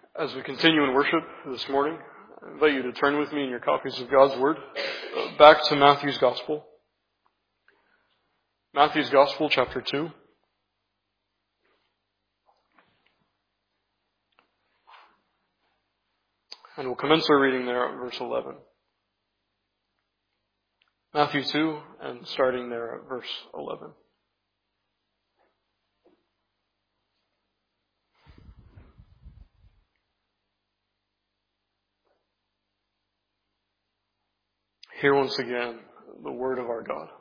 As we continue in worship this morning, I invite you to turn with me in your copies of God's Word back to Matthew's Gospel. Matthew's Gospel, chapter 2. And we'll commence our reading there at verse 11. Matthew 2, and starting there at verse 11. Hear once again the word of our God.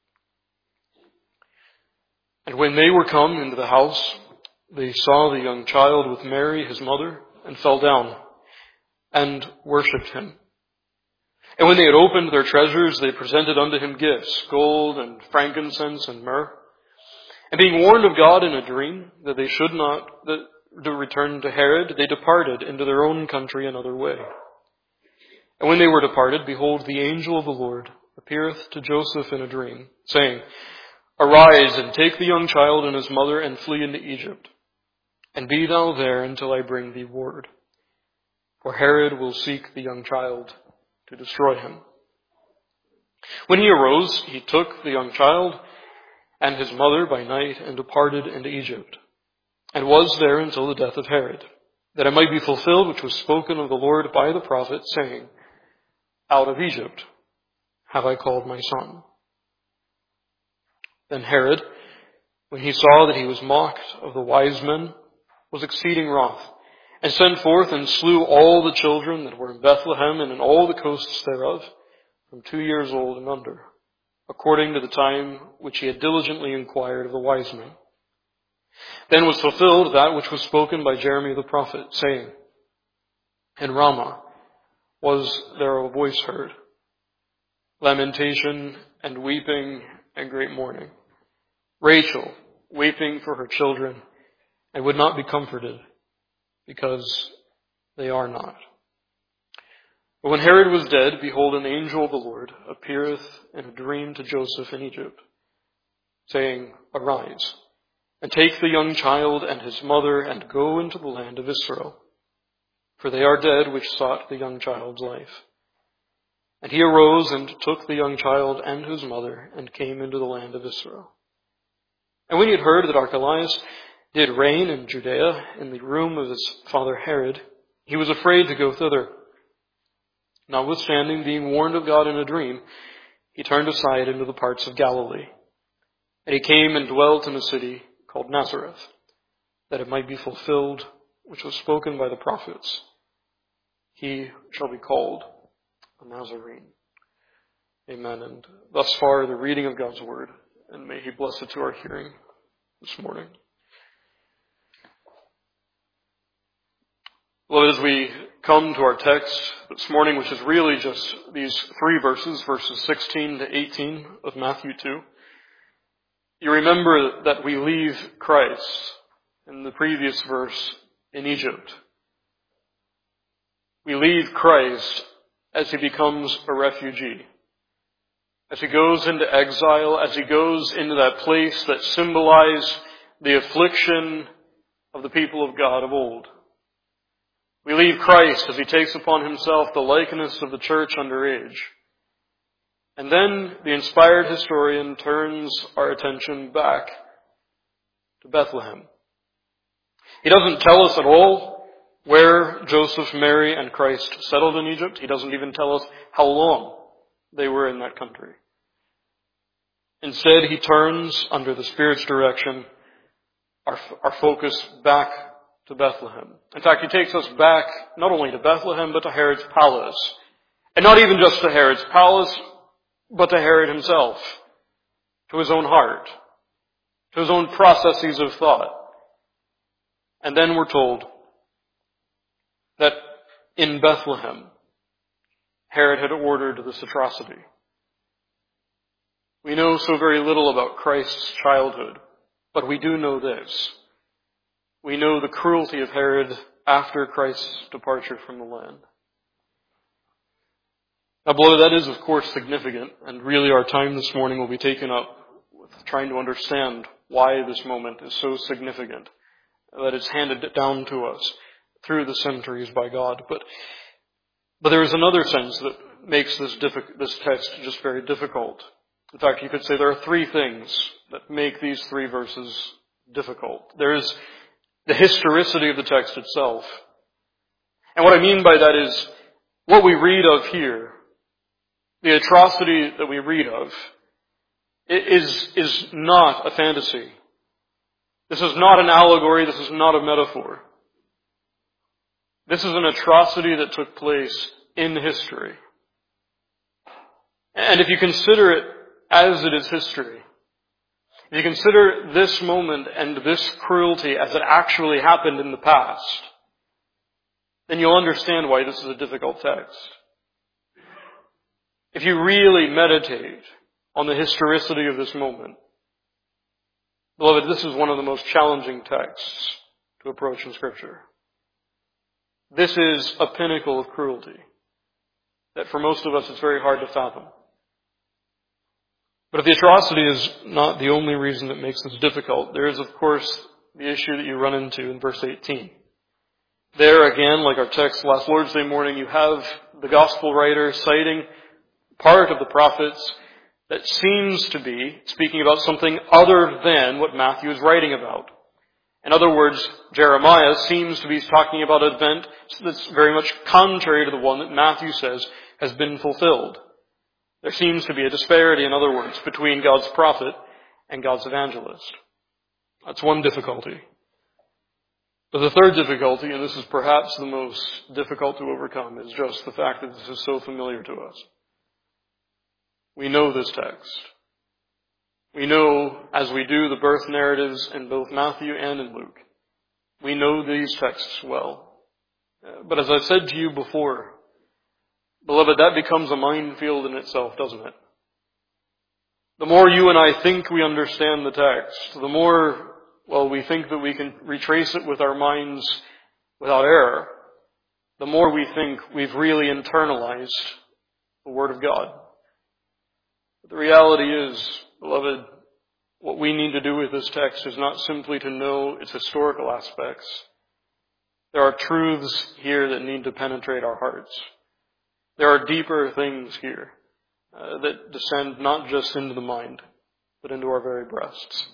And when they were come into the house, they saw the young child with Mary, his mother, and fell down and worshipped him. And when they had opened their treasures, they presented unto him gifts, gold and frankincense and myrrh. And being warned of God in a dream that they should not return to Herod, they departed into their own country another way. And when they were departed, behold, the angel of the Lord appeareth to Joseph in a dream, saying, Arise, and take the young child and his mother, and flee into Egypt. And be thou there until I bring thee word. For Herod will seek the young child to destroy him. When he arose, he took the young child and his mother by night, and departed into Egypt, and was there until the death of Herod, that it might be fulfilled which was spoken of the Lord by the prophet, saying, Out of Egypt have I called my son. Then Herod, when he saw that he was mocked of the wise men, was exceeding wroth, and sent forth and slew all the children that were in Bethlehem and in all the coasts thereof, from 2 years old and under, according to the time which he had diligently inquired of the wise men. Then was fulfilled that which was spoken by Jeremiah the prophet, saying, In Ramah was there a voice heard, lamentation and weeping and great mourning, Rachel weeping for her children, and would not be comforted, because they are not. But when Herod was dead, behold, an angel of the Lord appeareth in a dream to Joseph in Egypt, saying, Arise, and take the young child and his mother, and go into the land of Israel, for they are dead which sought the young child's life. And he arose and took the young child and his mother, and came into the land of Israel. And when he had heard that Archelaus did reign in Judea in the room of his father Herod, he was afraid to go thither. Notwithstanding, being warned of God in a dream, he turned aside into the parts of Galilee. And he came and dwelt in a city called Nazareth, that it might be fulfilled which was spoken by the prophets. He shall be called a Nazarene. Amen. And thus far the reading of God's word, and may he bless it to our hearing this morning. Well, as we come to our text this morning, which is really just these 3 verses, verses 16 to 18 of Matthew 2, you remember that we leave Christ in the previous verse in Egypt. We leave Christ as he becomes a refugee, as he goes into exile, as he goes into that place that symbolized the affliction of the people of God of old. We leave Christ as he takes upon himself the likeness of the church under age. And then the inspired historian turns our attention back to Bethlehem. He doesn't tell us at all where Joseph, Mary, and Christ settled in Egypt. He doesn't even tell us how long they were in that country. Instead, he turns, under the Spirit's direction, our focus back to Bethlehem. In fact, he takes us back not only to Bethlehem, but to Herod's palace. And not even just to Herod's palace, but to Herod himself, to his own heart, to his own processes of thought. And then we're told that in Bethlehem, Herod had ordered this atrocity. We know so very little about Christ's childhood, but we do know this. We know the cruelty of Herod after Christ's departure from the land. Now, beloved, that is, of course, significant, and really our time this morning will be taken up with trying to understand why this moment is so significant, that it's handed down to us through the centuries by God. But there is another sense that makes this text just very difficult. In fact, you could say there are three things that make these three verses difficult. There is the historicity of the text itself. And what I mean by that is what we read of here, the atrocity that we read of, is not a fantasy. This is not an allegory. This is not a metaphor. This is an atrocity that took place in history. And if you consider it as it is history, if you consider this moment and this cruelty as it actually happened in the past, then you'll understand why this is a difficult text. If you really meditate on the historicity of this moment, beloved, this is one of the most challenging texts to approach in Scripture. This is a pinnacle of cruelty that for most of us it's very hard to fathom. But if the atrocity is not the only reason that makes this difficult, there is, of course, the issue that you run into in verse 18. There again, like our text last Lord's Day morning, you have the gospel writer citing part of the prophets that seems to be speaking about something other than what Matthew is writing about. In other words, Jeremiah seems to be talking about an event that's very much contrary to the one that Matthew says has been fulfilled. There seems to be a disparity, in other words, between God's prophet and God's evangelist. That's one difficulty. But the third difficulty, and this is perhaps the most difficult to overcome, is just the fact that this is so familiar to us. We know this text. We know, as we do the birth narratives in both Matthew and in Luke, we know these texts well. But as I've said to you before, beloved, that becomes a minefield in itself, doesn't it? The more you and I think we understand the text, the more, we think that we can retrace it with our minds without error, the more we think we've really internalized the Word of God. But the reality is, beloved, what we need to do with this text is not simply to know its historical aspects. There are truths here that need to penetrate our hearts. There are deeper things here that descend not just into the mind, but into our very breasts.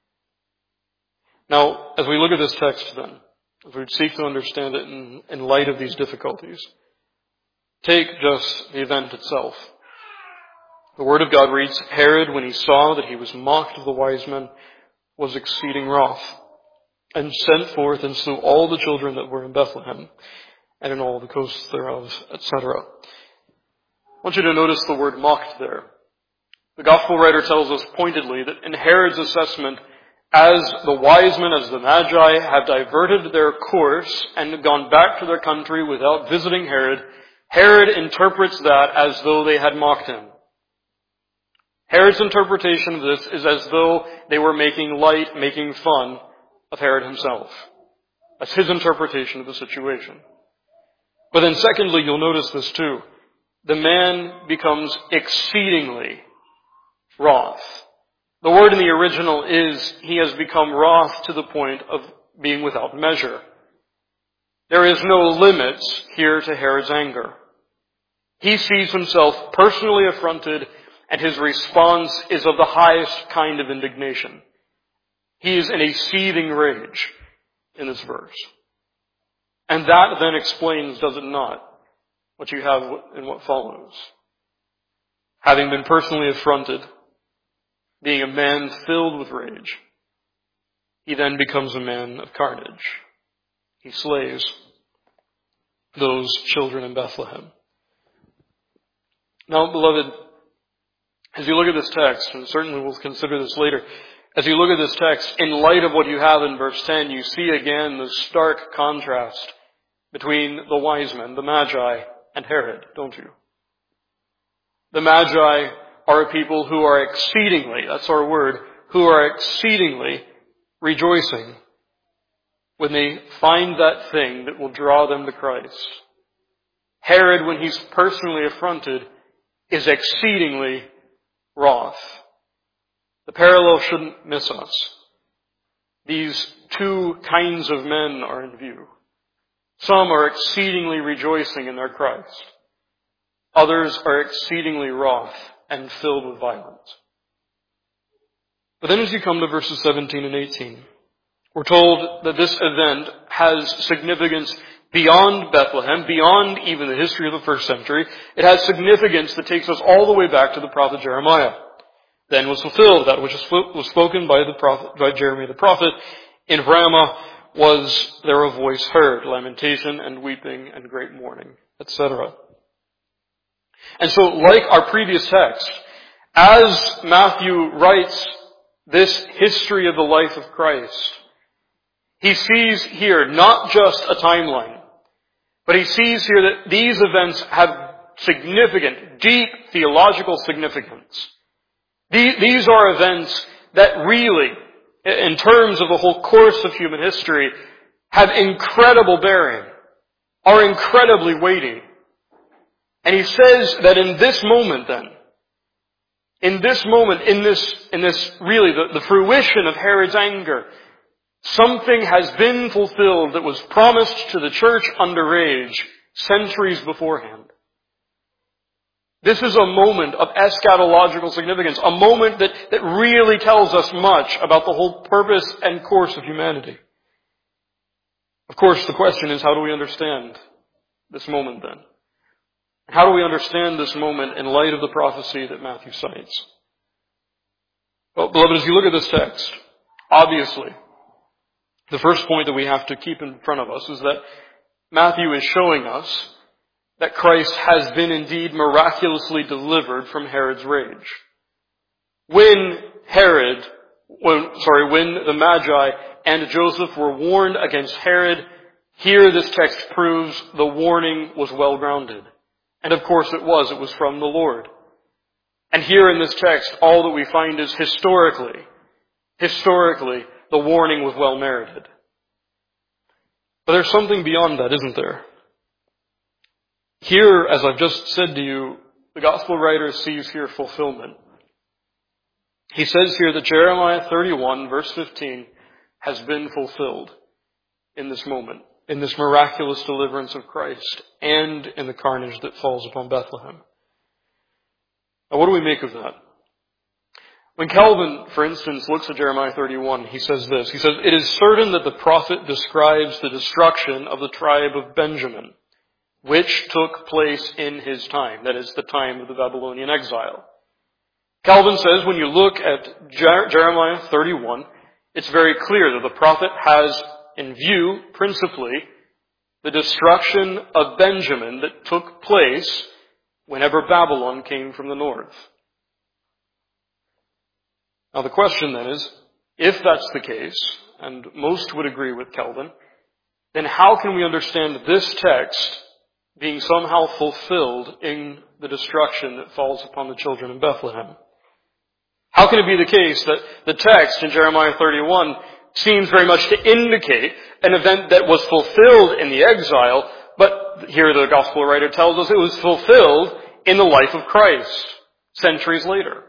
Now, as we look at this text then, as we seek to understand it in light of these difficulties, take just the event itself. The Word of God reads, Herod, when he saw that he was mocked of the wise men, was exceeding wroth, and sent forth and slew all the children that were in Bethlehem, and in all the coasts thereof, etc. I want you to notice the word mocked there. The Gospel writer tells us pointedly that in Herod's assessment, as the wise men, as the Magi, have diverted their course and gone back to their country without visiting Herod, Herod interprets that as though they had mocked him. Herod's interpretation of this is as though they were making light, making fun of Herod himself. That's his interpretation of the situation. But then secondly, you'll notice this too. The man becomes exceedingly wroth. The word in the original is, he has become wroth to the point of being without measure. There is no limits here to Herod's anger. He sees himself personally affronted, and his response is of the highest kind of indignation. He is in a seething rage in this verse. And that then explains, does it not, what you have in what follows. Having been personally affronted, being a man filled with rage, he then becomes a man of carnage. He slays those children in Bethlehem. Now, beloved, as you look at this text, and certainly we'll consider this later, as you look at this text, in light of what you have in verse 10, you see again the stark contrast between the wise men, the Magi, and Herod, don't you? The Magi are a people who are exceedingly, that's our word, who are exceedingly rejoicing when they find that thing that will draw them to Christ. Herod, when he's personally affronted, is exceedingly wroth. The parallel shouldn't miss us. These two kinds of men are in view. Some are exceedingly rejoicing in their Christ. Others are exceedingly wroth and filled with violence. But then as you come to verses 17 and 18, we're told that this event has significance beyond Bethlehem, beyond even the history of the first century. It has significance that takes us all the way back to the prophet Jeremiah. Then was fulfilled that which was spoken by Jeremiah the prophet. In Ramah was there a voice heard, lamentation and weeping and great mourning, etc. And so, like our previous text, as Matthew writes this history of the life of Christ, he sees here not just a timeline, but he sees here that these events have significant, deep theological significance. These are events that really, in terms of the whole course of human history, have incredible bearing, are incredibly weighty. And he says that in this moment then, in this really the fruition of Herod's anger, something has been fulfilled that was promised to the church underage centuries beforehand. This is a moment of eschatological significance, a moment that really tells us much about the whole purpose and course of humanity. Of course, the question is, how do we understand this moment then? How do we understand this moment in light of the prophecy that Matthew cites? Well, beloved, as you look at this text, obviously, the first point that we have to keep in front of us is that Matthew is showing us that Christ has been indeed miraculously delivered from Herod's rage. When the Magi and Joseph were warned against Herod, here this text proves the warning was well grounded. And of course it was from the Lord. And here in this text, all that we find is historically, the warning was well merited. But there's something beyond that, isn't there? Here, as I've just said to you, the gospel writer sees here fulfillment. He says here that Jeremiah 31, verse 15, has been fulfilled in this moment, in this miraculous deliverance of Christ, and in the carnage that falls upon Bethlehem. Now, what do we make of that? When Calvin, for instance, looks at Jeremiah 31, he says this. He says, "It is certain that the prophet describes the destruction of the tribe of Benjamin, which took place in his time," that is, the time of the Babylonian exile. Calvin says when you look at Jeremiah 31, it's very clear that the prophet has in view, principally, the destruction of Benjamin that took place whenever Babylon came from the north. Now the question then is, if that's the case, and most would agree with Calvin, then how can we understand this text being somehow fulfilled in the destruction that falls upon the children in Bethlehem? How can it be the case that the text in Jeremiah 31 seems very much to indicate an event that was fulfilled in the exile, but here the gospel writer tells us it was fulfilled in the life of Christ, centuries later?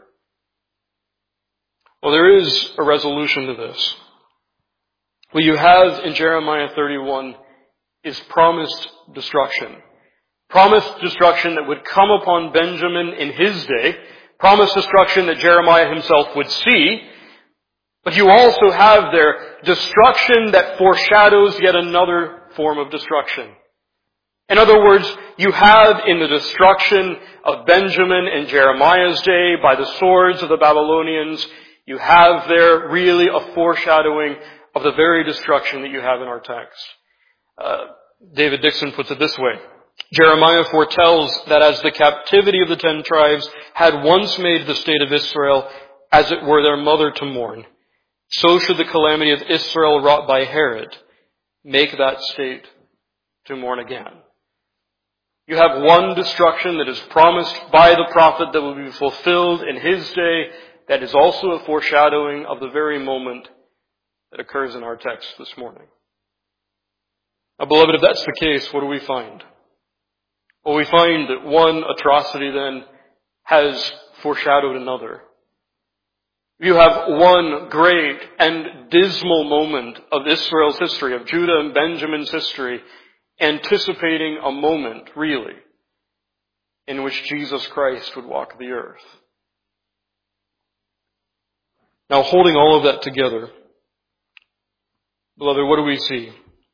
Well, there is a resolution to this. What you have in Jeremiah 31 is promised destruction. Promised destruction that would come upon Benjamin in his day. Promised destruction that Jeremiah himself would see. But you also have there destruction that foreshadows yet another form of destruction. In other words, you have in the destruction of Benjamin in Jeremiah's day by the swords of the Babylonians, you have there really a foreshadowing of the very destruction that you have in our text. David Dixon puts it this way. Jeremiah foretells that as the captivity of the 10 tribes had once made the state of Israel as it were their mother to mourn, so should the calamity of Israel wrought by Herod make that state to mourn again. You have one destruction that is promised by the prophet that will be fulfilled in his day, that is also a foreshadowing of the very moment that occurs in our text this morning. Now, beloved, if that's the case, what do we find? Well, we find that one atrocity then has foreshadowed another. You have one great and dismal moment of Israel's history, of Judah and Benjamin's history, anticipating a moment, really, in which Jesus Christ would walk the earth. Now, holding all of that together, beloved, what do we see?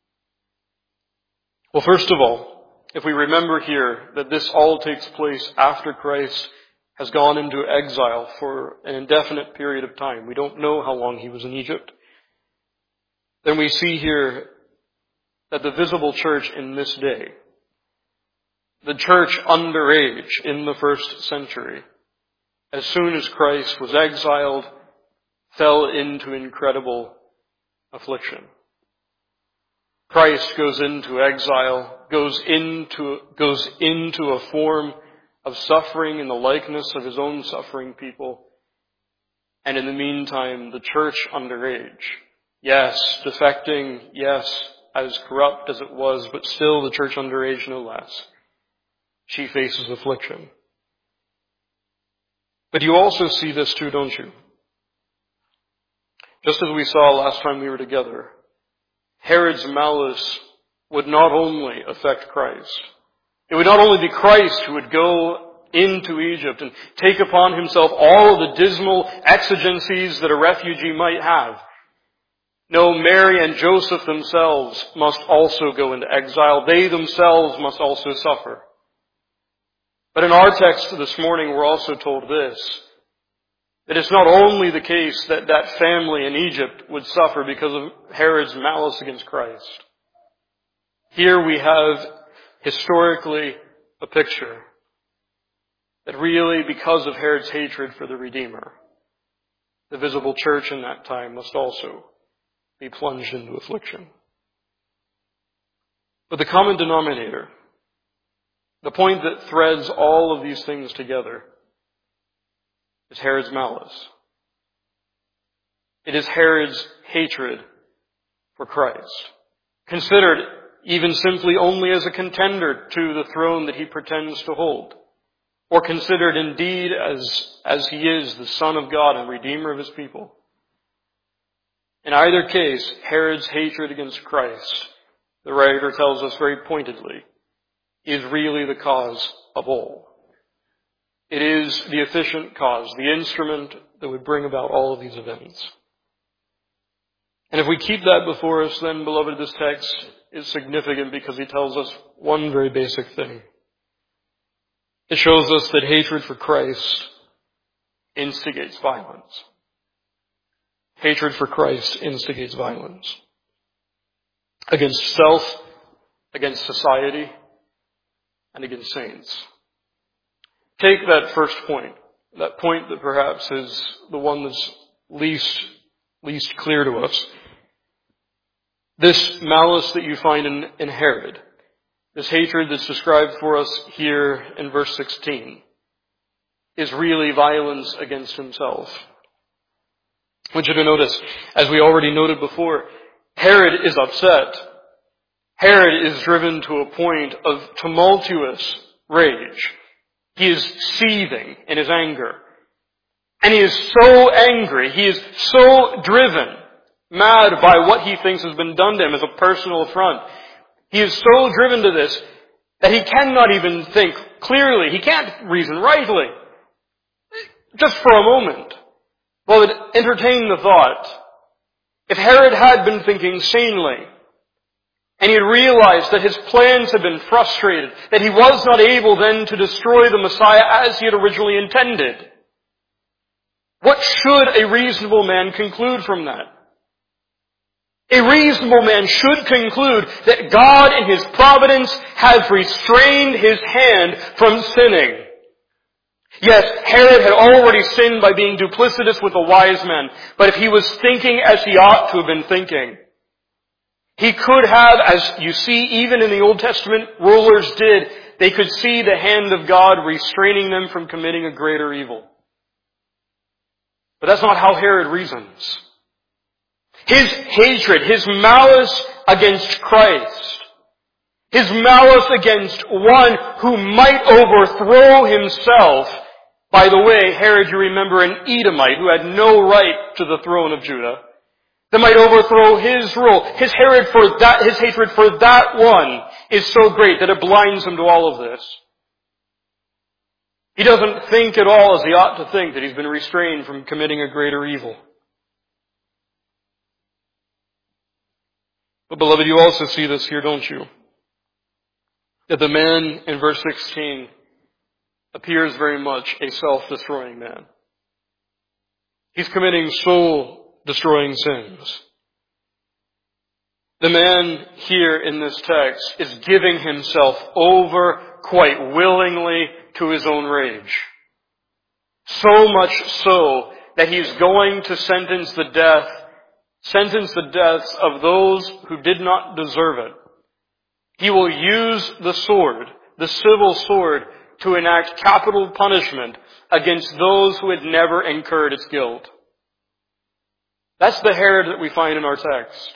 Well, first of all, if we remember here that this all takes place after Christ has gone into exile for an indefinite period of time, we don't know how long he was in Egypt, then we see here that the visible church in this day, the church underage in the first century, as soon as Christ was exiled, fell into incredible affliction. Christ goes into exile, goes into a form of suffering in the likeness of his own suffering people. And in the meantime, the church underage, yes, defecting, yes, as corrupt as it was, but still the church underage no less, she faces affliction. But you also see this too, don't you? Just as we saw last time we were together, Herod's malice would not only affect Christ. It would not only be Christ who would go into Egypt and take upon himself all of the dismal exigencies that a refugee might have. No, Mary and Joseph themselves must also go into exile. They themselves must also suffer. But in our text this morning, we're also told this, that it's not only the case that that family in Egypt would suffer because of Herod's malice against Christ. Here we have historically a picture that really, because of Herod's hatred for the Redeemer, the visible church in that time must also be plunged into affliction. But the common denominator, the point that threads all of these things together, is Herod's malice. It is Herod's hatred for Christ, considered even simply only as a contender to the throne that he pretends to hold, or considered indeed as he is the Son of God and Redeemer of his people. In either case, Herod's hatred against Christ, the writer tells us very pointedly, is really the cause of all. It is the efficient cause, the instrument that would bring about all of these events. And if we keep that before us, then, beloved, this text is significant because he tells us one very basic thing. It shows us that hatred for Christ instigates violence. Hatred for Christ instigates violence. Against self, against society, and against saints. Take that first point, that point that perhaps is the one that's least clear to us. This malice that you find in Herod, this hatred that's described for us here in verse 16, is really violence against himself. I want you to notice, as we already noted before, Herod is upset. Herod is driven to a point of tumultuous rage. He is seething in his anger. And he is so angry, he is so driven, mad by what he thinks has been done to him as a personal affront. He is so driven to this that he cannot even think clearly. He can't reason rightly. Just for a moment. Well, entertain the thought. If Herod had been thinking sanely, and he had realized that his plans had been frustrated, that he was not able then to destroy the Messiah as he had originally intended, what should a reasonable man conclude from that? A reasonable man should conclude that God in his providence has restrained his hand from sinning. Yes, Herod had already sinned by being duplicitous with the wise men, but if he was thinking as he ought to have been thinking, he could have, as you see even in the Old Testament rulers did, they could see the hand of God restraining them from committing a greater evil. But that's not how Herod reasons. His hatred, his malice against Christ, his malice against one who might overthrow himself. By the way, Herod, you remember, an Edomite who had no right to the throne of Judah. that might overthrow his rule. His hatred for that one is so great that it blinds him to all of this. He doesn't think at all as he ought to think that he's been restrained from committing a greater evil. But beloved, you also see this here, don't you? That the man in verse 16 appears very much a self-destroying man. He's committing soul-destroying sins. The man here in this text is giving himself over quite willingly to his own rage. So much so that he's going to sentence the deaths of those who did not deserve it. He will use the sword, the civil sword, to enact capital punishment against those who had never incurred its guilt. That's the Herod that we find in our text.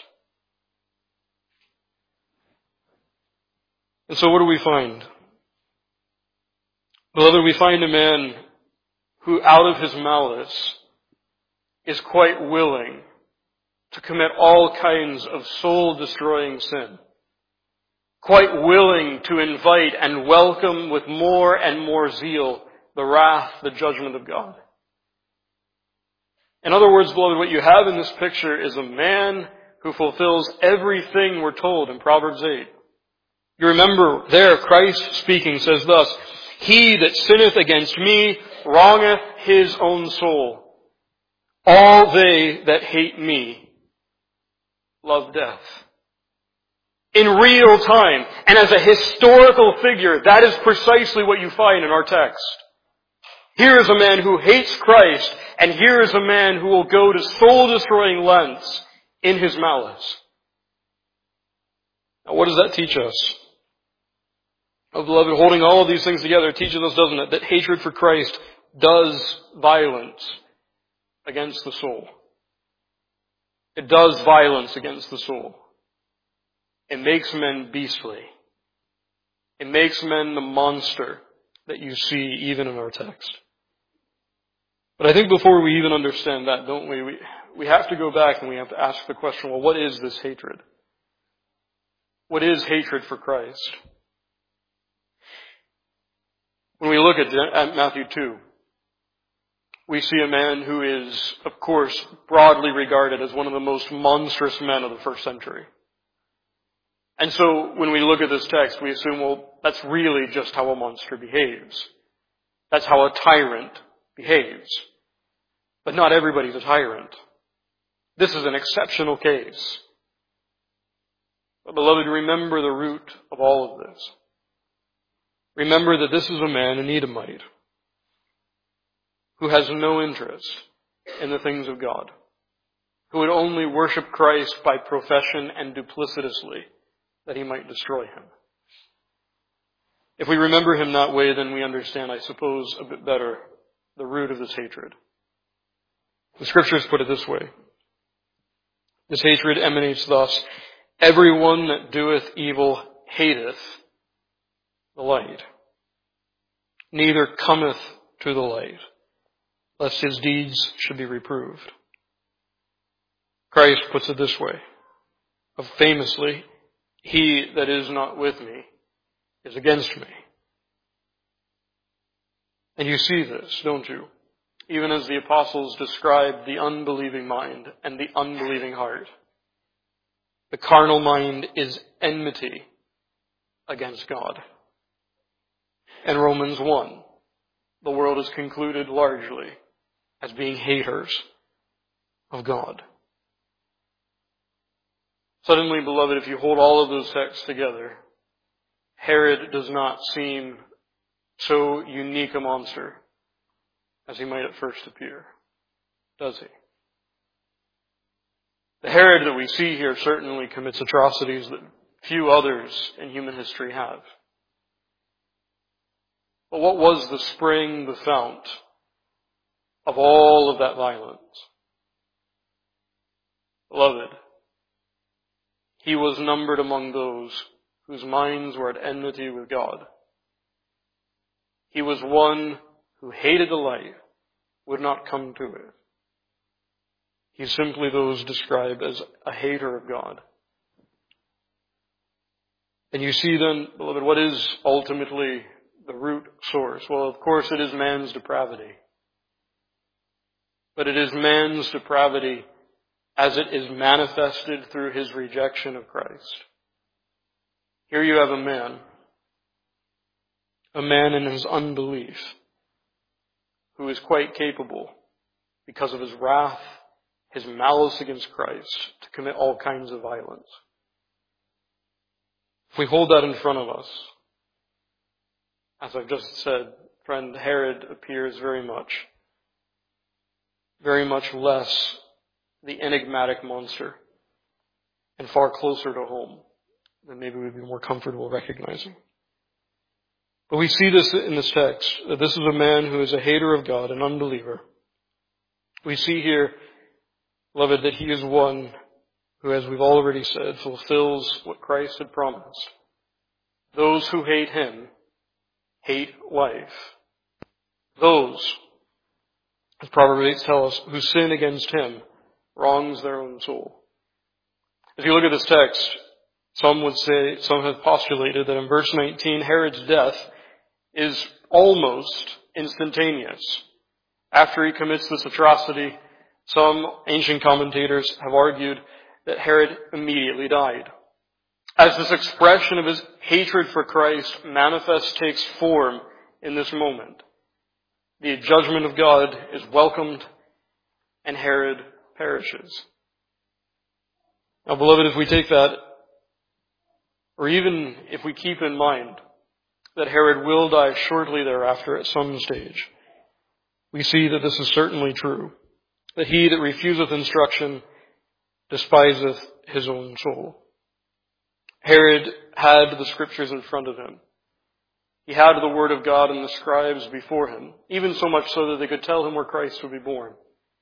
And so what do we find? Beloved, we find a man who out of his malice is quite willing to commit all kinds of soul-destroying sin. Quite willing to invite and welcome with more and more zeal the wrath, the judgment of God. In other words, beloved, what you have in this picture is a man who fulfills everything we're told in Proverbs 8. You remember there, Christ speaking says thus, "He that sinneth against me wrongeth his own soul. All they that hate me love death." In real time, and as a historical figure, that is precisely what you find in our text. Here is a man who hates Christ, and here is a man who will go to soul-destroying lengths in his malice. Now, what does that teach us? Oh, beloved, holding all of these things together teaches us, doesn't it, that hatred for Christ does violence against the soul. It does violence against the soul. It makes men beastly. It makes men the monster that you see even in our text. But I think before we even understand that, don't we? We have to go back and we have to ask the question, well, what is this hatred? What is hatred for Christ? When we look at Matthew 2, we see a man who is, of course, broadly regarded as one of the most monstrous men of the first century. And so when we look at this text, we assume, well, that's really just how a monster behaves. That's how a tyrant behaves. But not everybody's a tyrant. This is an exceptional case. But beloved, remember the root of all of this. Remember that this is a man, an Edomite, who has no interest in the things of God, who would only worship Christ by profession and duplicitously, that he might destroy him. If we remember him that way, then we understand, I suppose, a bit better the root of this hatred. The Scriptures put it this way. This hatred emanates thus: everyone that doeth evil hateth the light, neither cometh to the light, lest his deeds should be reproved. Christ puts it this way, famously, "He that is not with me is against me." And you see this, don't you? Even as the apostles describe the unbelieving mind and the unbelieving heart. The carnal mind is enmity against God. In Romans 1, the world is concluded largely as being haters of God. Suddenly, beloved, if you hold all of those texts together, Herod does not seem so unique a monster as he might at first appear, does he? The Herod that we see here certainly commits atrocities that few others in human history have. But what was the spring, the fount of all of that violence? Beloved, he was numbered among those whose minds were at enmity with God. He was one who hated the light, would not come to it. He's simply those described as a hater of God. And you see then, beloved, what is ultimately the root source? Well, of course, it is man's depravity. But it is man's depravity as it is manifested through his rejection of Christ. Here you have a man in his unbelief, who is quite capable, because of his wrath, his malice against Christ, to commit all kinds of violence. If we hold that in front of us, as I've just said, friend, Herod appears very much less the enigmatic monster and far closer to home than maybe we'd be more comfortable recognizing. But we see this in this text, that this is a man who is a hater of God, an unbeliever. We see here, beloved, that he is one who, as we've already said, fulfills what Christ had promised. Those who hate him hate life. Those, as Proverbs 8 tells us, who sin against him wrongs their own soul. If you look at this text, some have postulated that in verse 19, Herod's death is almost instantaneous. After he commits this atrocity, some ancient commentators have argued that Herod immediately died. As this expression of his hatred for Christ takes form in this moment, the judgment of God is welcomed and Herod perishes. Now, beloved, if we take that, or even if we keep in mind that Herod will die shortly thereafter at some stage, we see that this is certainly true, that he that refuseth instruction despiseth his own soul. Herod had the Scriptures in front of him. He had the Word of God and the scribes before him, even so much so that they could tell him where Christ would be born.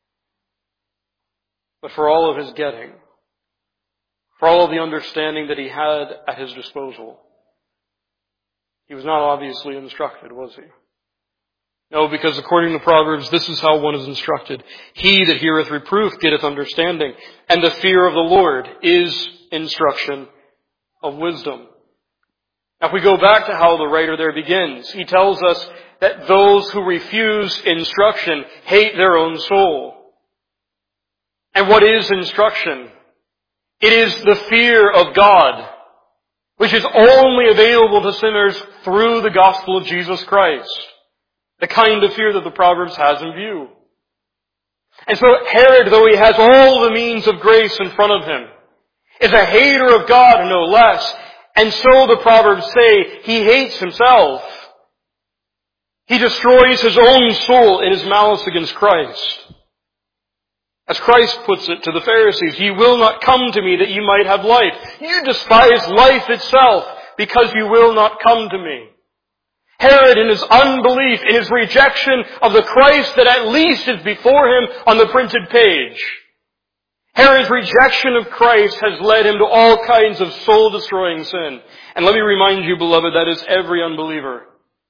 But for all of his getting, for all of the understanding that he had at his disposal, he was not obviously instructed, was he? No, because according to Proverbs, this is how one is instructed. He that heareth reproof getteth understanding, and the fear of the Lord is instruction of wisdom. Now, if we go back to how the writer there begins, he tells us that those who refuse instruction hate their own soul. And what is instruction? It is the fear of God, which is only available to sinners through the gospel of Jesus Christ. The kind of fear that the Proverbs has in view. And so Herod, though he has all the means of grace in front of him, is a hater of God, no less. And so the Proverbs say, he hates himself. He destroys his own soul in his malice against Christ. As Christ puts it to the Pharisees, ye will not come to me that ye might have life. You despise life itself because you will not come to me. Herod, in his unbelief, in his rejection of the Christ that at least is before him on the printed page, Herod's rejection of Christ has led him to all kinds of soul-destroying sin. And let me remind you, beloved, that is every unbeliever.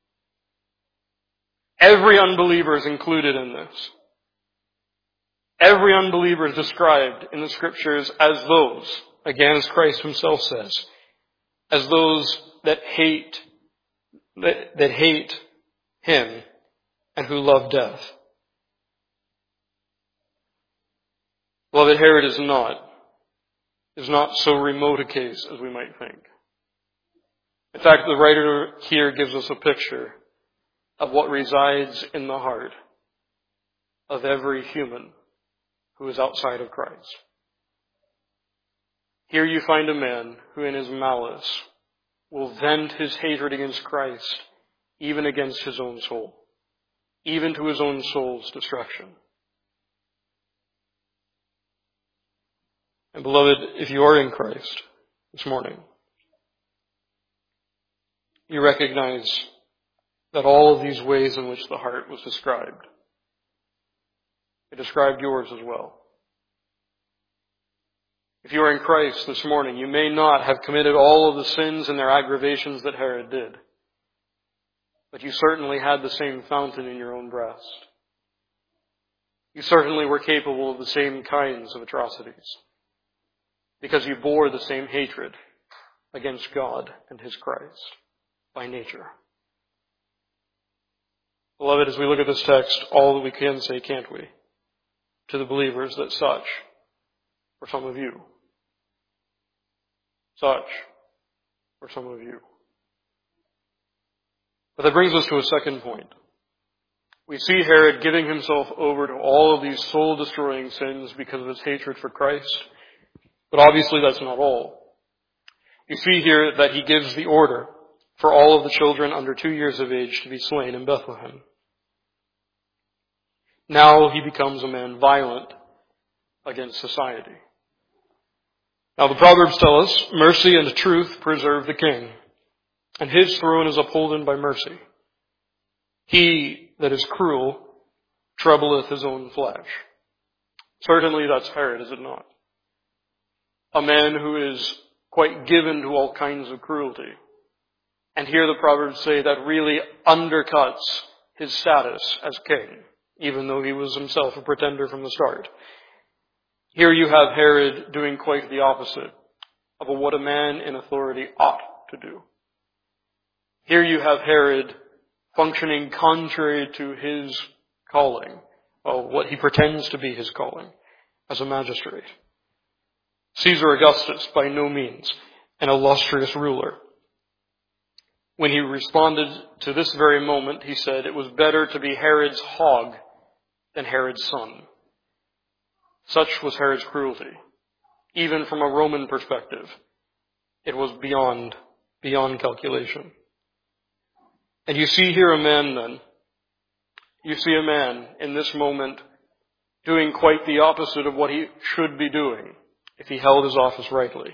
Every unbeliever is included in this. Every unbeliever is described in the Scriptures as those, again as Christ himself says, as those that hate him and who love death. Beloved, Herod is not so remote a case as we might think. In fact, the writer here gives us a picture of what resides in the heart of every human who is outside of Christ. Here you find a man who in his malice will vent his hatred against Christ, even against his own soul, even to his own soul's destruction. And beloved, if you are in Christ this morning, you recognize that all of these ways in which the heart was described, it described yours as well. If you are in Christ this morning, you may not have committed all of the sins and their aggravations that Herod did, but you certainly had the same fountain in your own breast. you certainly were capable of the same kinds of atrocities, because you bore the same hatred against God and His Christ by nature. Beloved, as we look at this text, all that we can say, can't we, to the believers, that such were some of you. Such were some of you. But that brings us to a second point. We see Herod giving himself over to all of these soul-destroying sins because of his hatred for Christ. But obviously that's not all. You see here that he gives the order for all of the children under 2 years of age to be slain in Bethlehem. Now he becomes a man violent against society. Now the Proverbs tell us, mercy and truth preserve the king, and his throne is upholden by mercy. He that is cruel troubleth his own flesh. Certainly that's Herod, is it not? A man who is quite given to all kinds of cruelty. And here the Proverbs say that really undercuts his status as king, even though he was himself a pretender from the start. Here you have Herod doing quite the opposite of what a man in authority ought to do. Here you have Herod functioning contrary to his calling, what he pretends to be his calling, as a magistrate. Caesar Augustus, by no means an illustrious ruler. When he responded to this very moment, he said it was better to be Herod's hog than Herod's son. Such was Herod's cruelty. Even from a Roman perspective, it was beyond calculation. And you see here a man then. You see a man in this moment doing quite the opposite of what he should be doing if he held his office rightly.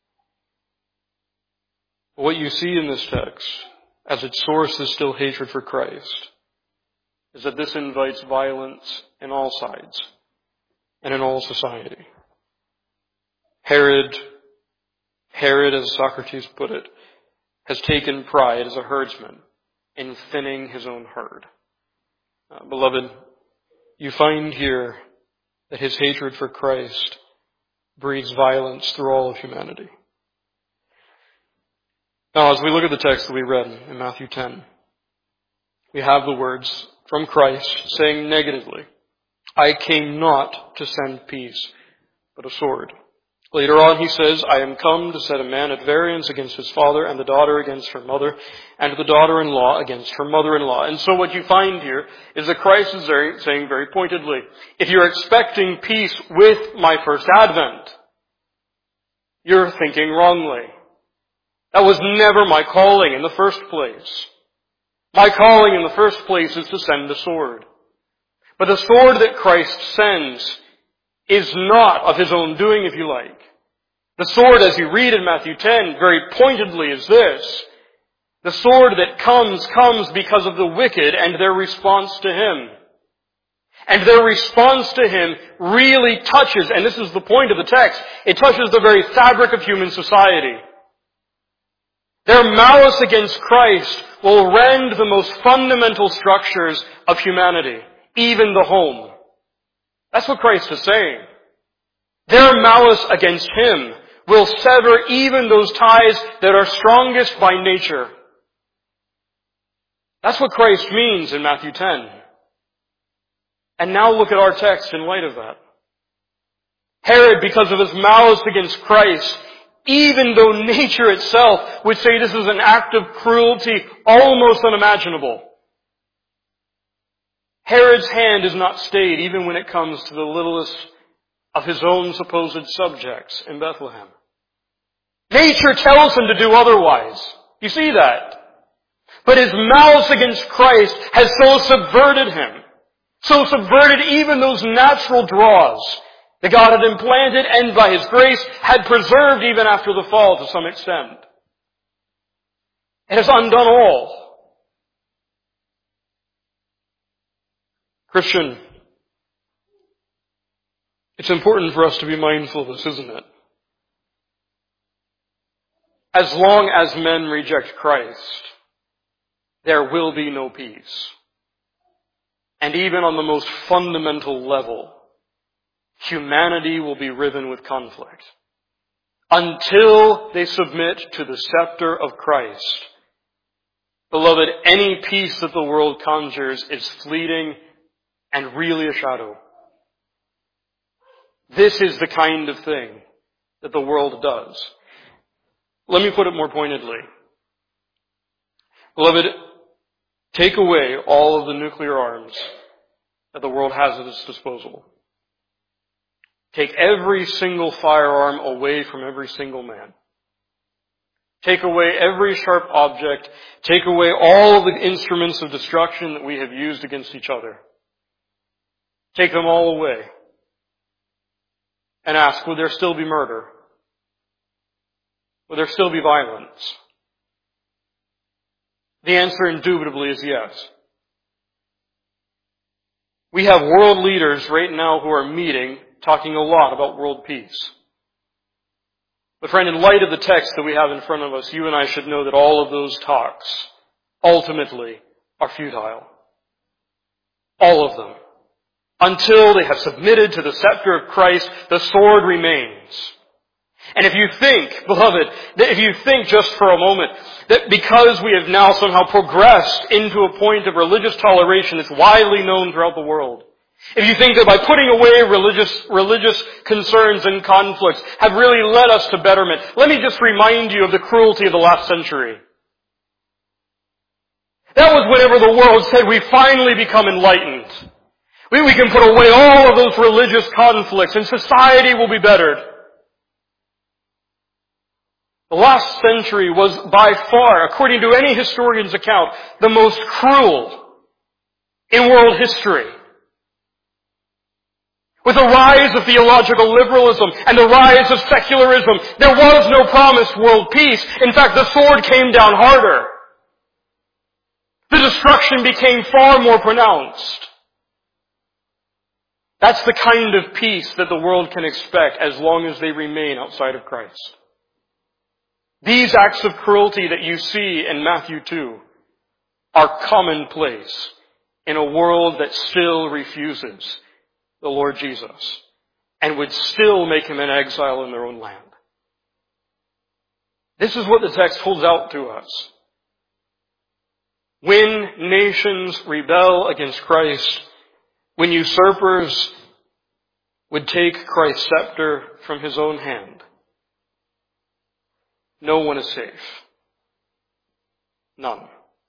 But what you see in this text, as its source is still hatred for Christ, is that this invites violence in all sides and in all society. Herod, as Socrates put it, has taken pride as a herdsman in thinning his own herd. Beloved, you find here that his hatred for Christ breeds violence through all of humanity. Now, as we look at the text that we read in Matthew 10, we have the words from Christ saying negatively, I came not to send peace, but a sword. Later on he says, I am come to set a man at variance against his father, and the daughter against her mother, and the daughter-in-law against her mother-in-law. And so what you find here is that Christ is saying very pointedly, if you're expecting peace with my first advent, you're thinking wrongly. That was never my calling in the first place. My calling in the first place is to send the sword. But the sword that Christ sends is not of his own doing, if you like. The sword, as you read in Matthew 10, very pointedly is this. The sword that comes because of the wicked and their response to him. And their response to him really touches, and this is the point of the text, it touches the very fabric of human society. Their malice against Christ will rend the most fundamental structures of humanity, even the home. That's what Christ is saying. Their malice against him will sever even those ties that are strongest by nature. That's what Christ means in Matthew 10. And now look at our text in light of that. Herod, because of his malice against Christ, even though nature itself would say this is an act of cruelty almost unimaginable, Herod's hand is not stayed even when it comes to the littlest of his own supposed subjects in Bethlehem. Nature tells him to do otherwise. You see that? But his malice against Christ has so subverted him, so subverted even those natural draws that God had implanted and by his grace had preserved even after the fall to some extent. It has undone all. Christian, it's important for us to be mindful of this, isn't it? As long as men reject Christ, there will be no peace. And even on the most fundamental level, humanity will be riven with conflict until they submit to the scepter of Christ. Beloved, any peace that the world conjures is fleeting and really a shadow. This is the kind of thing that the world does. Let me put it more pointedly. Beloved, take away all of the nuclear arms that the world has at its disposal. Take every single firearm away from every single man. Take away every sharp object. Take away all of the instruments of destruction that we have used against each other. Take them all away. And ask, would there still be murder? Would there still be violence? The answer indubitably is yes. We have world leaders right now who are meeting, talking a lot about world peace. But friend, in light of the text that we have in front of us, you and I should know that all of those talks ultimately are futile. All of them. Until they have submitted to the scepter of Christ, the sword remains. And if you think, beloved, that if you think just for a moment that because we have now somehow progressed into a point of religious toleration that's widely known throughout the world, if you think that by putting away religious concerns and conflicts have really led us to betterment, let me just remind you of the cruelty of the last century. That was whenever the world said we finally become enlightened. We can put away all of those religious conflicts and society will be bettered. The last century was by far, according to any historian's account, the most cruel in world history. With the rise of theological liberalism and the rise of secularism, there was no promised world peace. In fact, the sword came down harder. The destruction became far more pronounced. That's the kind of peace that the world can expect as long as they remain outside of Christ. These acts of cruelty that you see in Matthew 2 are commonplace in a world that still refuses the Lord Jesus and would still make him an exile in their own land. This is what the text holds out to us. When nations rebel against Christ, when usurpers would take Christ's scepter from his own hand, no one is safe. None.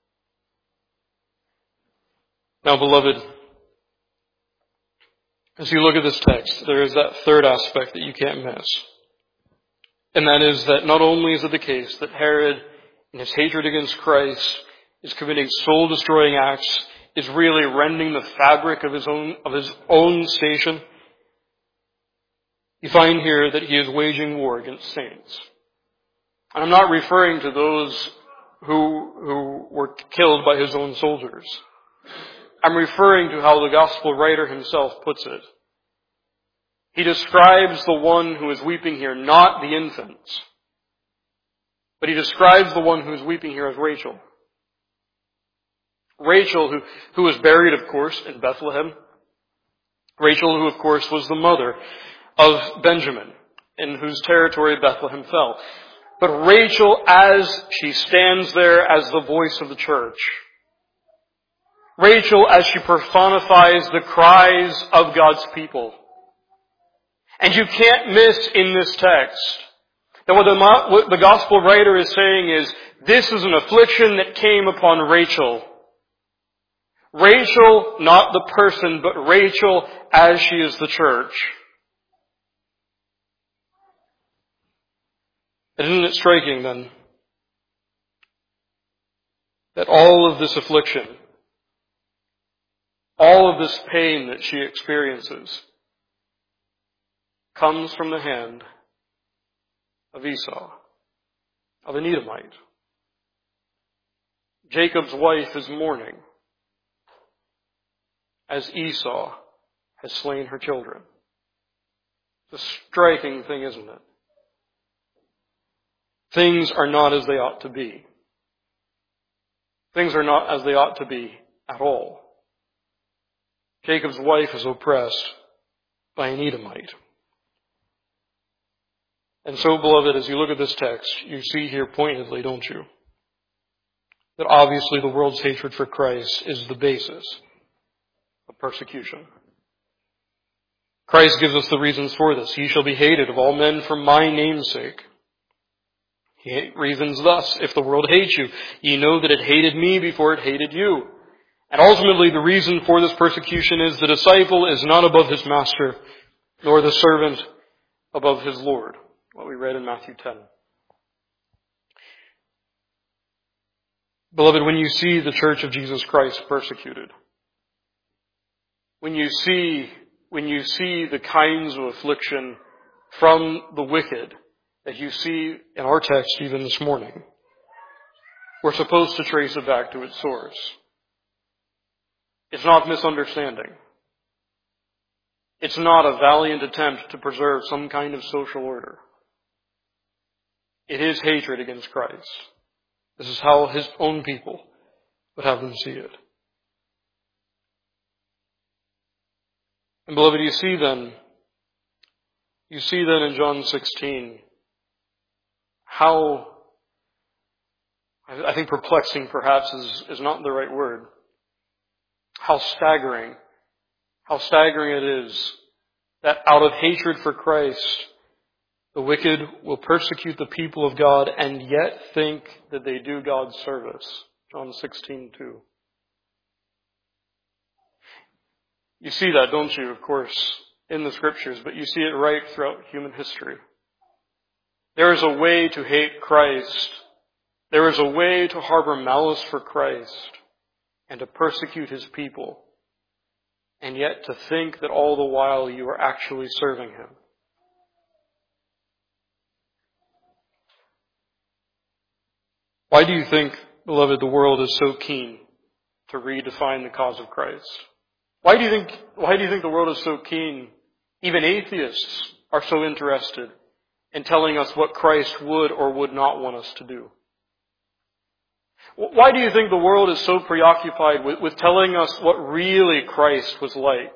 Now, beloved, as you look at this text, there is that third aspect that you can't miss. And that is that not only is it the case that Herod, in his hatred against Christ, is committing soul-destroying acts, is really rending the fabric of his own station. You find here that he is waging war against saints. And I'm not referring to those who were killed by his own soldiers. I'm referring to how the gospel writer himself puts it. He describes the one who is weeping here, not the infants, but he describes the one who is weeping here as Rachel. Rachel, who was buried, of course, in Bethlehem. Rachel, who, of course, was the mother of Benjamin, in whose territory Bethlehem fell. But Rachel, as she stands there as the voice of the church, Rachel, as she personifies the cries of God's people. And you can't miss in this text that what the gospel writer is saying is, this is an affliction that came upon Rachel. Rachel, not the person, but Rachel as she is the church. Isn't it striking then that all of this affliction, all of this pain that she experiences comes from the hand of Esau, of an Edomite. Jacob's wife is mourning as Esau has slain her children. It's a striking thing, isn't it? Things are not as they ought to be. Things are not as they ought to be at all. Jacob's wife is oppressed by an Edomite. And so, beloved, as you look at this text, you see here pointedly, don't you, that obviously the world's hatred for Christ is the basis of persecution. Christ gives us the reasons for this. He shall be hated of all men for my name's sake. He reasons thus, if the world hates you, ye know that it hated me before it hated you. And ultimately the reason for this persecution is the disciple is not above his master, nor the servant above his Lord. What we read in Matthew 10. Beloved, when you see the Church of Jesus Christ persecuted, when you see the kinds of affliction from the wicked that you see in our text even this morning, we're supposed to trace it back to its source. It's not misunderstanding. It's not a valiant attempt to preserve some kind of social order. It is hatred against Christ. This is how his own people would have them see it. And beloved, you see then in John 16 how, I think perplexing perhaps is not the right word, how staggering it is that out of hatred for Christ, the wicked will persecute the people of God and yet think that they do God's service. John 16:2. You see that, don't you, of course, in the Scriptures, but you see it right throughout human history. There is a way to hate Christ. There is a way to harbor malice for Christ and to persecute his people, and yet to think that all the while you are actually serving him. Why do you think, beloved, the world is so keen to redefine the cause of Christ? Why do you think the world is so keen, even atheists are so interested in telling us what Christ would or would not want us to do? Why do you think the world is so preoccupied with telling us what really Christ was like?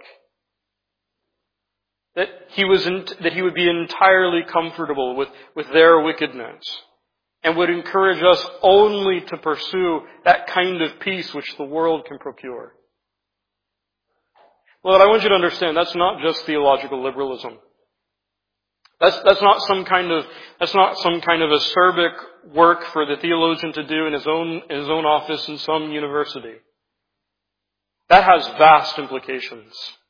That he would be entirely comfortable with their wickedness and would encourage us only to pursue that kind of peace which the world can procure. Well, I want you to understand that's not just theological liberalism. That's not some kind of acerbic work for the theologian to do in his own office in some university. That has vast implications.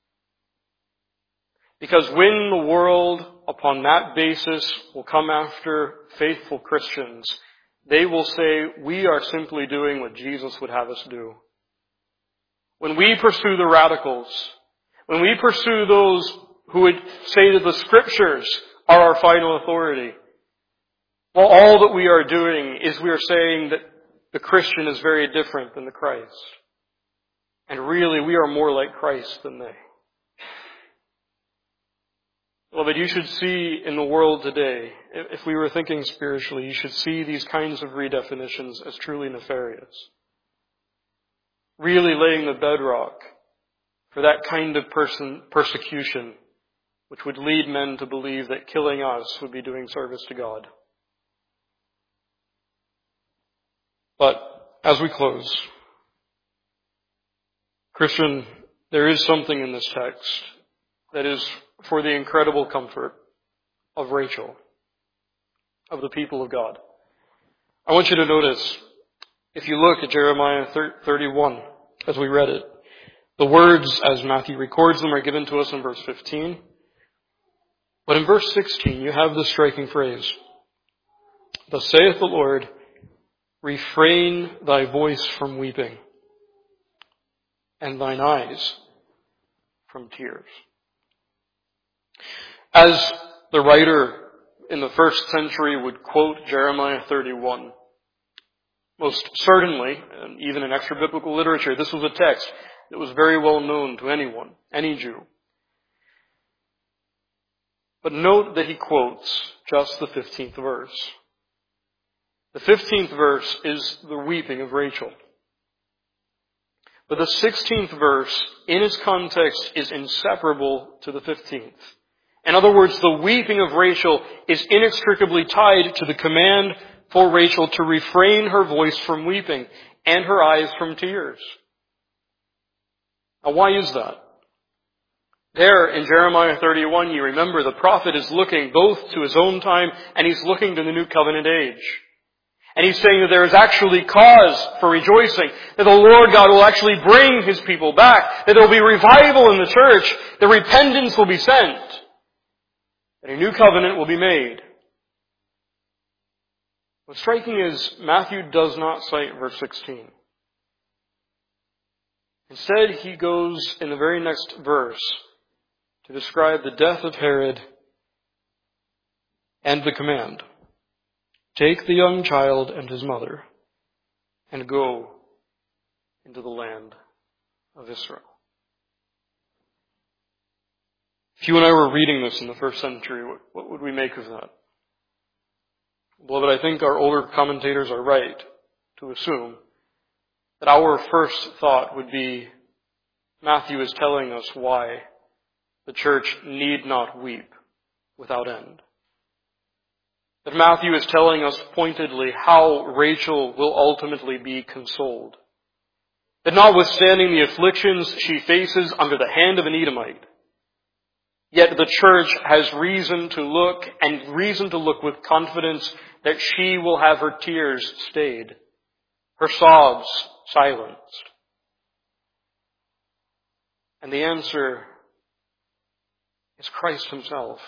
Because when the world, upon that basis, will come after faithful Christians, they will say, we are simply doing what Jesus would have us do. When we pursue the radicals, when we pursue those who would say that the Scriptures are our final authority, well, all that we are doing is we are saying that the Christian is very different than the Christ. And really, we are more like Christ than they. Beloved, you should see in the world today, if we were thinking spiritually, you should see these kinds of redefinitions as truly nefarious. Really laying the bedrock for that kind of persecution which would lead men to believe that killing us would be doing service to God. But as we close, Christian, there is something in this text that is for the incredible comfort of Rachel, of the people of God. I want you to notice, if you look at Jeremiah 31, as we read it, the words, as Matthew records them, are given to us in verse 15. But in verse 16, you have this striking phrase, "Thus saith the Lord, refrain thy voice from weeping, and thine eyes from tears." As the writer in the first century would quote Jeremiah 31, most certainly, and even in extra-biblical literature, this was a text that was very well known to anyone, any Jew. But note that he quotes just the 15th verse. The 15th verse is the weeping of Rachel. But the 16th verse, in its context, is inseparable to the 15th. In other words, the weeping of Rachel is inextricably tied to the command for Rachel to refrain her voice from weeping and her eyes from tears. Now, why is that? There in Jeremiah 31, you remember the prophet is looking both to his own time and he's looking to the new covenant age. And he's saying that there is actually cause for rejoicing, that the Lord God will actually bring His people back, that there will be revival in the church, that repentance will be sent, that a new covenant will be made. What's striking is Matthew does not cite verse 16. Instead, he goes in the very next verse to describe the death of Herod and the command. Take the young child and his mother and go into the land of Israel. If you and I were reading this in the first century, what would we make of that? Beloved, I think our older commentators are right to assume that our first thought would be Matthew is telling us why the church need not weep without end. That Matthew is telling us pointedly how Rachel will ultimately be consoled. That notwithstanding the afflictions she faces under the hand of an Edomite, yet the church has reason to look with confidence that she will have her tears stayed, her sobs silenced. And the answer is Christ Himself.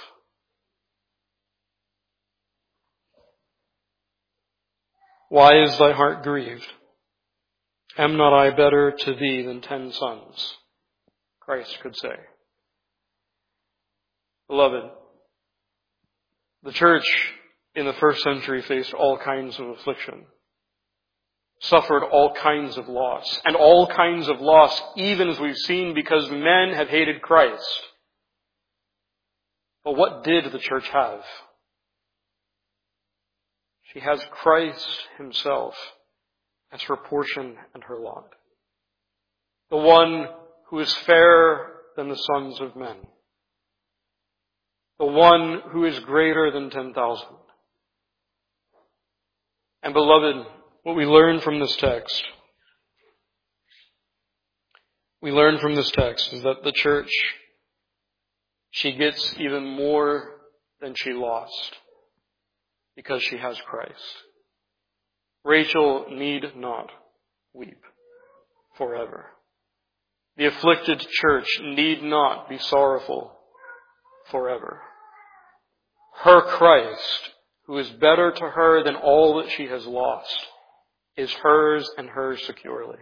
Why is thy heart grieved? Am not I better to thee than 10 sons? Christ could say. Beloved, the church in the first century faced all kinds of affliction, suffered all kinds of loss, and all kinds of loss, even as we've seen, because men have hated Christ. But what did the church have? She has Christ Himself as her portion and her lot. The one who is fairer than the sons of men. The one who is greater than 10,000. And beloved, what we learn from this text, is that the church, she gets even more than she lost because she has Christ. Rachel need not weep forever. The afflicted church need not be sorrowful forever. Her Christ, who is better to her than all that she has lost, is hers and hers securely.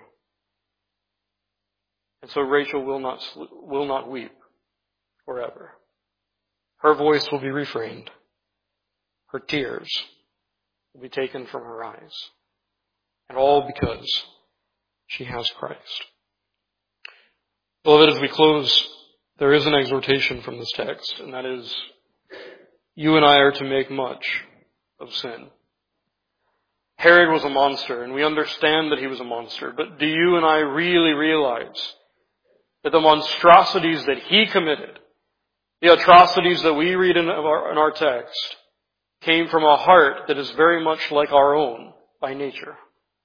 And so Rachel will not weep forever. Her voice will be refrained. Her tears will be taken from her eyes. And all because she has Christ. Beloved, as we close, there is an exhortation from this text, and that is, you and I are to make much of sin. Herod was a monster, and we understand that he was a monster, but do you and I really realize that the monstrosities that he committed, the atrocities that we read in our text, came from a heart that is very much like our own by nature?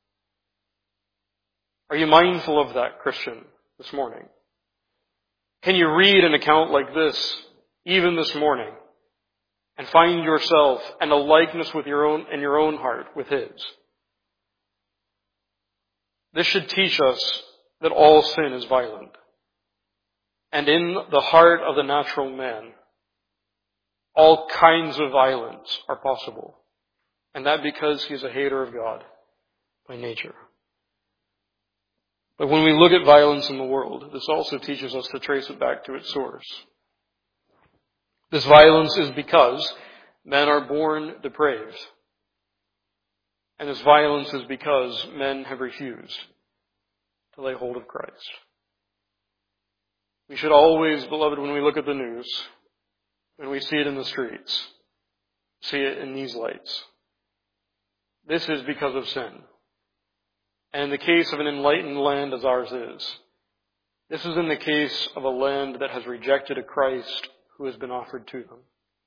Are you mindful of that, Christian, this morning? Can you read an account like this, even this morning, and find yourself and a likeness with your own heart with His? This should teach us that all sin is violent. And in the heart of the natural man, all kinds of violence are possible. And that because he is a hater of God by nature. But when we look at violence in the world, this also teaches us to trace it back to its source. This violence is because men are born depraved. And this violence is because men have refused to lay hold of Christ. We should always, beloved, when we look at the news, when we see it in the streets, see it in these lights. This is because of sin. And in the case of an enlightened land as ours is, this is in the case of a land that has rejected a Christ who has been offered to them.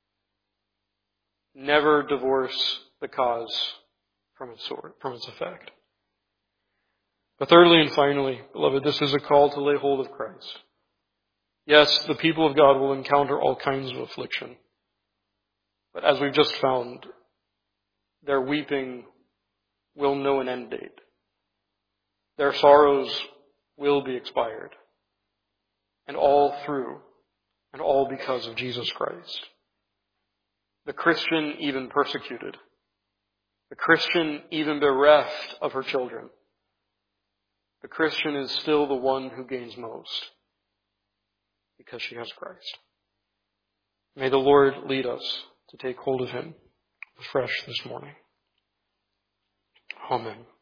Never divorce the cause from its effect. But thirdly and finally, beloved, this is a call to lay hold of Christ. Yes, the people of God will encounter all kinds of affliction. But as we've just found, their weeping will know an end date. Their sorrows will be expired. And all through, and all because of Jesus Christ. The Christian even persecuted. The Christian even bereft of her children. The Christian is still the one who gains most because she has Christ. May the Lord lead us to take hold of him afresh this morning. Amen.